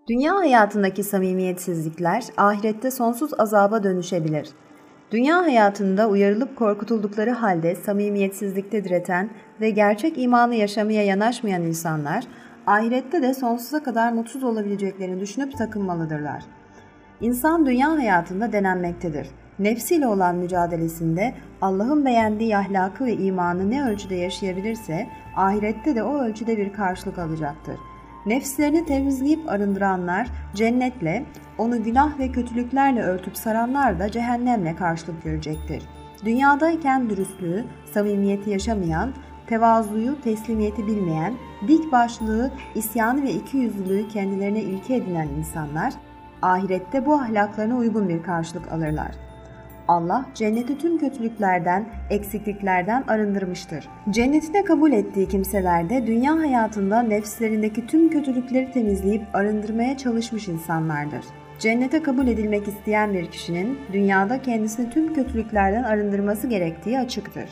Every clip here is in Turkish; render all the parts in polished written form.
Dünya hayatındaki samimiyetsizlikler ahirette sonsuz azaba dönüşebilir. Dünya hayatında uyarılıp korkutuldukları halde samimiyetsizlikte direten ve gerçek imanı yaşamaya yanaşmayan insanlar, ahirette de sonsuza kadar mutsuz olabileceklerini düşünüp sakınmalıdırlar. İnsan dünya hayatında denenmektedir. Nefsiyle olan mücadelesinde Allah'ın beğendiği ahlakı ve imanı ne ölçüde yaşayabilirse, ahirette de o ölçüde bir karşılık alacaktır. Nefslerini temizleyip arındıranlar cennetle, onu günah ve kötülüklerle örtüp saranlar da cehennemle karşılık görecektir. Dünyadayken dürüstlüğü, samimiyeti yaşamayan, tevazuyu, teslimiyeti bilmeyen, dik başlılığı, isyanı ve ikiyüzlülüğü kendilerine ilke edinen insanlar, ahirette bu ahlaklarına uygun bir karşılık alırlar. Allah cenneti tüm kötülüklerden, eksikliklerden arındırmıştır. Cennetine kabul ettiği kimseler de dünya hayatında nefslerindeki tüm kötülükleri temizleyip arındırmaya çalışmış insanlardır. Cennete kabul edilmek isteyen bir kişinin dünyada kendisini tüm kötülüklerden arındırması gerektiği açıktır.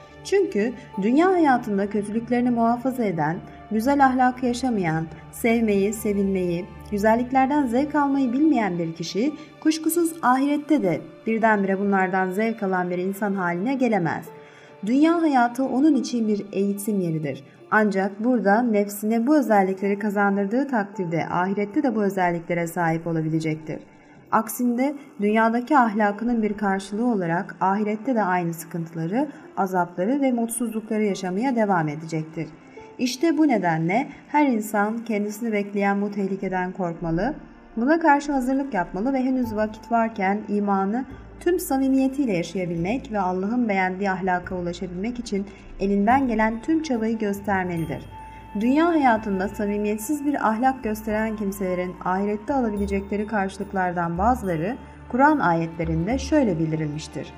Çünkü dünya hayatında kötülüklerini muhafaza eden, güzel ahlakı yaşamayan, sevmeyi, sevilmeyi, güzelliklerden zevk almayı bilmeyen bir kişi kuşkusuz ahirette de birdenbire bunlardan zevk alan bir insan haline gelemez. Dünya hayatı onun için bir eğitim yeridir. Ancak burada nefsine bu özellikleri kazandırdığı takdirde ahirette de bu özelliklere sahip olabilecektir. Aksinde dünyadaki ahlakının bir karşılığı olarak ahirette de aynı sıkıntıları, azapları ve mutsuzlukları yaşamaya devam edecektir. İşte bu nedenle her insan kendisini bekleyen bu tehlikeden korkmalı, buna karşı hazırlık yapmalı ve henüz vakit varken imanı tüm samimiyetiyle yaşayabilmek ve Allah'ın beğendiği ahlaka ulaşabilmek için elinden gelen tüm çabayı göstermelidir. Dünya hayatında samimiyetsiz bir ahlak gösteren kimselerin ahirette alabilecekleri karşılıklardan bazıları Kur'an ayetlerinde şöyle bildirilmiştir.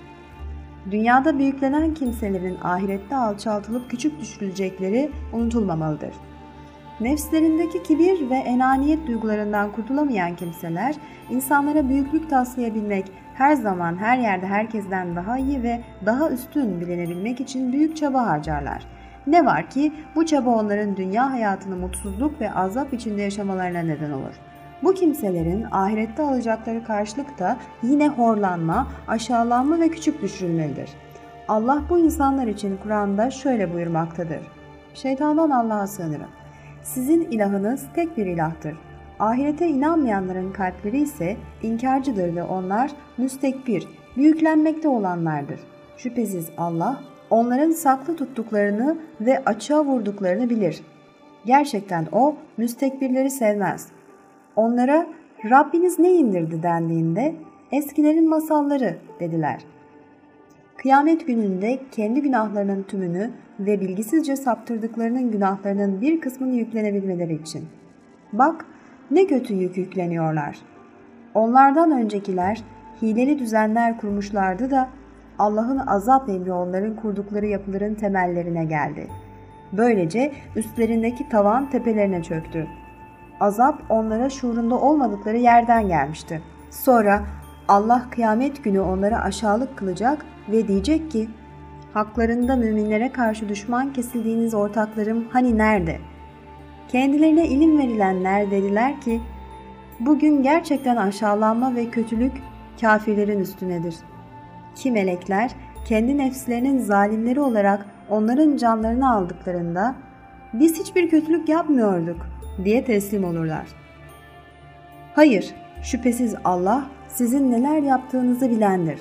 Dünyada büyüklenen kimselerin ahirette alçaltılıp küçük düşürülecekleri unutulmamalıdır. Nefslerindeki kibir ve enaniyet duygularından kurtulamayan kimseler, insanlara büyüklük taslayabilmek, her zaman her yerde herkesten daha iyi ve daha üstün bilinebilmek için büyük çaba harcarlar. Ne var ki bu çaba onların dünya hayatını mutsuzluk ve azap içinde yaşamalarına neden olur. Bu kimselerin ahirette alacakları karşılık da yine horlanma, aşağılanma ve küçük düşürülmelidir. Allah bu insanlar için Kur'an'da şöyle buyurmaktadır. Şeytandan Allah'a sığınırım. Sizin ilahınız tek bir ilahtır. Ahirete inanmayanların kalpleri ise inkarcıdır ve onlar müstekbir, büyüklenmekte olanlardır. Şüphesiz Allah onların saklı tuttuklarını ve açığa vurduklarını bilir. Gerçekten O müstekbirleri sevmez. Onlara Rabbiniz ne indirdi dendiğinde eskilerin masalları dediler. Kıyamet gününde kendi günahlarının tümünü ve bilgisizce saptırdıklarının günahlarının bir kısmını yüklenebilmeleri için. Bak ne kötü yük yükleniyorlar. Onlardan öncekiler hileli düzenler kurmuşlardı da Allah'ın azap emri onların kurdukları yapıların temellerine geldi. Böylece üstlerindeki tavan tepelerine çöktü. Azap onlara şuurunda olmadıkları yerden gelmişti. Sonra Allah kıyamet günü onları aşağılık kılacak ve diyecek ki, haklarında müminlere karşı düşman kesildiğiniz ortaklarım hani nerede? Kendilerine ilim verilenler dediler ki, bugün gerçekten aşağılanma ve kötülük kafirlerin üstünedir. Ki melekler kendi nefslerinin zalimleri olarak onların canlarını aldıklarında, biz hiçbir kötülük yapmıyorduk diye teslim olurlar. Hayır, şüphesiz Allah sizin neler yaptığınızı bilendir.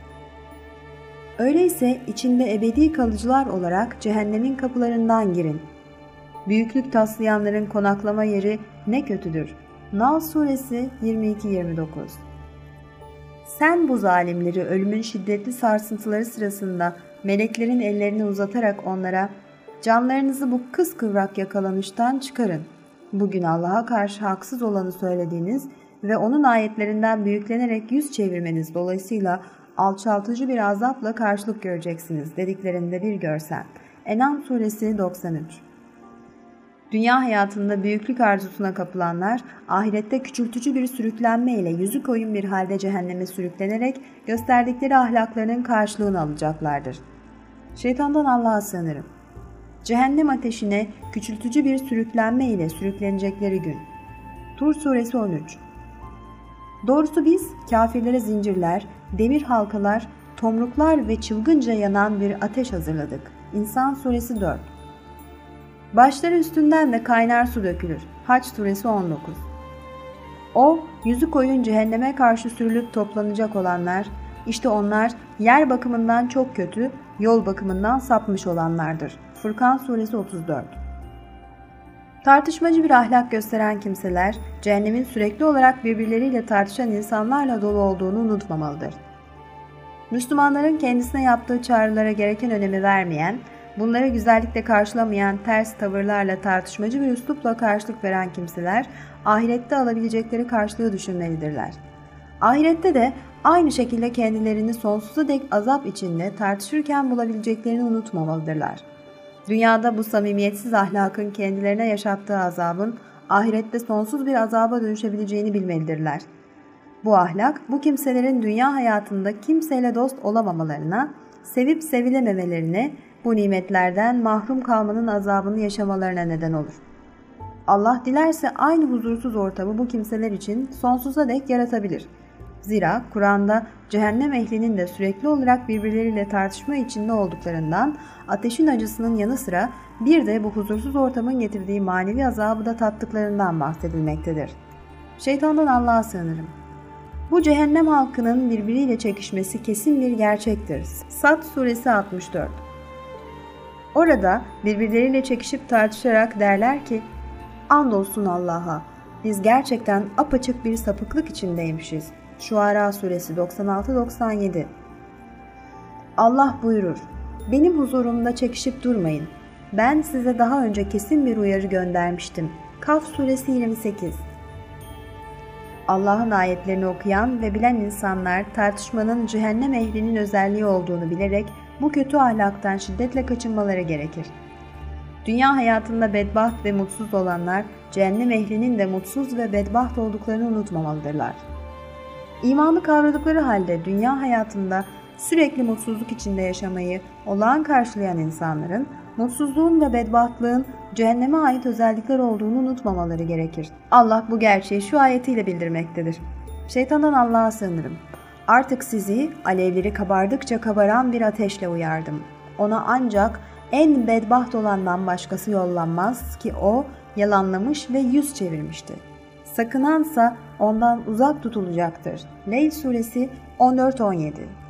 Öyleyse içinde ebedi kalıcılar olarak cehennemin kapılarından girin. Büyüklük taslayanların konaklama yeri ne kötüdür. Nahl Suresi 22-29. Sen bu zalimleri ölümün şiddetli sarsıntıları sırasında meleklerin ellerini uzatarak onlara canlarınızı bu kıskıvrak yakalanıştan çıkarın. Bugün Allah'a karşı haksız olanı söylediğiniz ve onun ayetlerinden büyüklenerek yüz çevirmeniz dolayısıyla alçaltıcı bir azapla karşılık göreceksiniz dediklerinde bir görsen. En'am Suresi 93. Dünya hayatında büyüklük arzusuna kapılanlar, ahirette küçültücü bir sürüklenme ile yüzü koyun bir halde cehenneme sürüklenerek gösterdikleri ahlaklarının karşılığını alacaklardır. Şeytandan Allah'a sığınırım. Cehennem ateşine küçültücü bir sürüklenme ile sürüklenecekleri gün. Tur suresi 13. Doğrusu biz kafirlere zincirler, demir halkalar, tomruklar ve çılgınca yanan bir ateş hazırladık. İnsan suresi 4. Başları üstünden de kaynar su dökülür. Hac suresi 19. O, yüzü koyun cehenneme karşı sürülüp toplanacak olanlar, işte onlar yer bakımından çok kötü, yol bakımından sapmış olanlardır. Furkan suresi 34. Tartışmacı bir ahlak gösteren kimseler, cehennemin sürekli olarak birbirleriyle tartışan insanlarla dolu olduğunu unutmamalıdır. Müslümanların kendisine yaptığı çağrılara gereken önemi vermeyen, bunları güzellikle karşılamayan ters tavırlarla tartışmacı bir üslupla karşılık veren kimseler, ahirette alabilecekleri karşılığı düşünmelidirler. Ahirette de aynı şekilde kendilerini sonsuza dek azap içinde tartışırken bulabileceklerini unutmamalıdırlar. Dünyada bu samimiyetsiz ahlakın kendilerine yaşattığı azabın ahirette sonsuz bir azaba dönüşebileceğini bilmelidirler. Bu ahlak, bu kimselerin dünya hayatında kimseyle dost olamamalarına, sevip sevilememelerine, bu nimetlerden mahrum kalmanın azabını yaşamalarına neden olur. Allah dilerse aynı huzursuz ortamı bu kimseler için sonsuza dek yaratabilir. Zira Kur'an'da cehennem ehlinin de sürekli olarak birbirleriyle tartışma içinde olduklarından, ateşin acısının yanı sıra bir de bu huzursuz ortamın getirdiği manevi azabı da tattıklarından bahsedilmektedir. Şeytandan Allah'a sığınırım. Bu cehennem halkının birbiriyle çekişmesi kesin bir gerçektir. Sad suresi 64. Orada birbirleriyle çekişip tartışarak derler ki, andolsun Allah'a, biz gerçekten apaçık bir sapıklık içindeymişiz. Şuara suresi 96-97. Allah buyurur, benim huzurumda çekişip durmayın. Ben size daha önce kesin bir uyarı göndermiştim. Kaf suresi 28. Allah'ın ayetlerini okuyan ve bilen insanlar tartışmanın cehennem ehlinin özelliği olduğunu bilerek bu kötü ahlaktan şiddetle kaçınmaları gerekir. Dünya hayatında bedbaht ve mutsuz olanlar cehennem ehlinin de mutsuz ve bedbaht olduklarını unutmamalıdırlar. İmanı kavradıkları halde dünya hayatında sürekli mutsuzluk içinde yaşamayı olağan karşılayan insanların mutsuzluğun ve bedbahtlığın cehenneme ait özellikler olduğunu unutmamaları gerekir. Allah bu gerçeği şu ayetiyle bildirmektedir. Şeytandan Allah'a sığınırım. Artık sizi alevleri kabardıkça kabaran bir ateşle uyardım. Ona ancak en bedbaht olandan başkası yollanmaz ki o yalanlamış ve yüz çevirmişti. Sakınansa ondan uzak tutulacaktır. Leyl suresi 14-17.